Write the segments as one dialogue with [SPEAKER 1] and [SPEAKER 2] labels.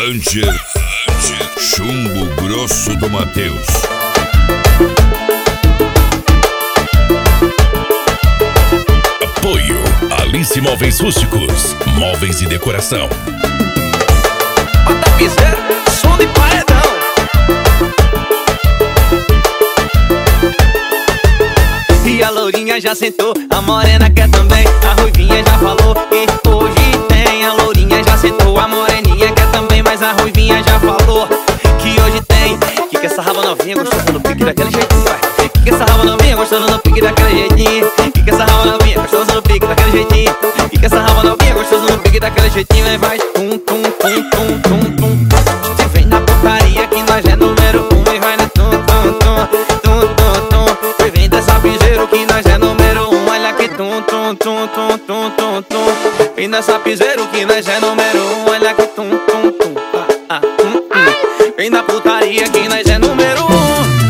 [SPEAKER 1] Ranger, chumbo grosso do Matheus. Apoio Alice Móveis Rústicos, móveis e decoração.
[SPEAKER 2] Bota piseiro, som de paredão. E a lourinha já sentou, a morena quer também, a ruivinha já falou que hoje tem. A lourinha já sentou, a moreninha quer também, mas a ruivinha já falou que hoje tem. Que essa raba novinha gostosa no pique daquele jeitinho, vai. Que essa raba novinha gostosa no pique daquele jeitinho. Que essa raba novinha gostosa no pique daquele jeitinho. Que essa raba novinha gostosa no pique daquele jeitinho. Aí vai tum tum tum tum tum tum. Se vem na putaria que nós é número 1. E vai na tum tum tum tum tum tum. Se vem dessa piseiro que nós é número 1. Olha que tum tum tum tum tum tum tum. Vem nessa piseiro que nós é número 1. Olha que tum tum tum. Vem na putaria que nós é número 1.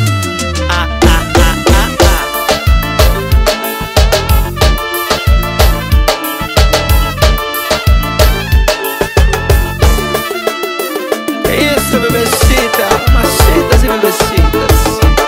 [SPEAKER 2] Isso, bebecita, macetas e bebecitas.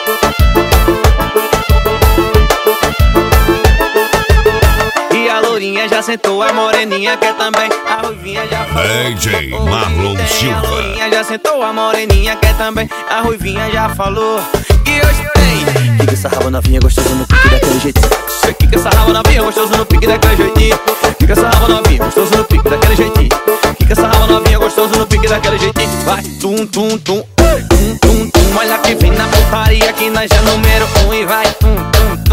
[SPEAKER 2] E a lourinha já sentou, a moreninha quer também, a ruivinha já falou.
[SPEAKER 1] DJ Marlon Silva.
[SPEAKER 2] A lourinha já sentou, a moreninha quer também, a ruivinha já falou que hoje tem. Que essa raba novinha gostosa no pique daquele jeitinho. Que essa raba novinha gostosa no pique daquele jeitinho. Que essa raba novinha gostosa no pique daquele jeitinho. Que essa raba novinha gostosa no pique daquele jeitinho. Vai tum tum tum tum tum tum. Olha que vem na putaria que nós é número 1. E vai tum tum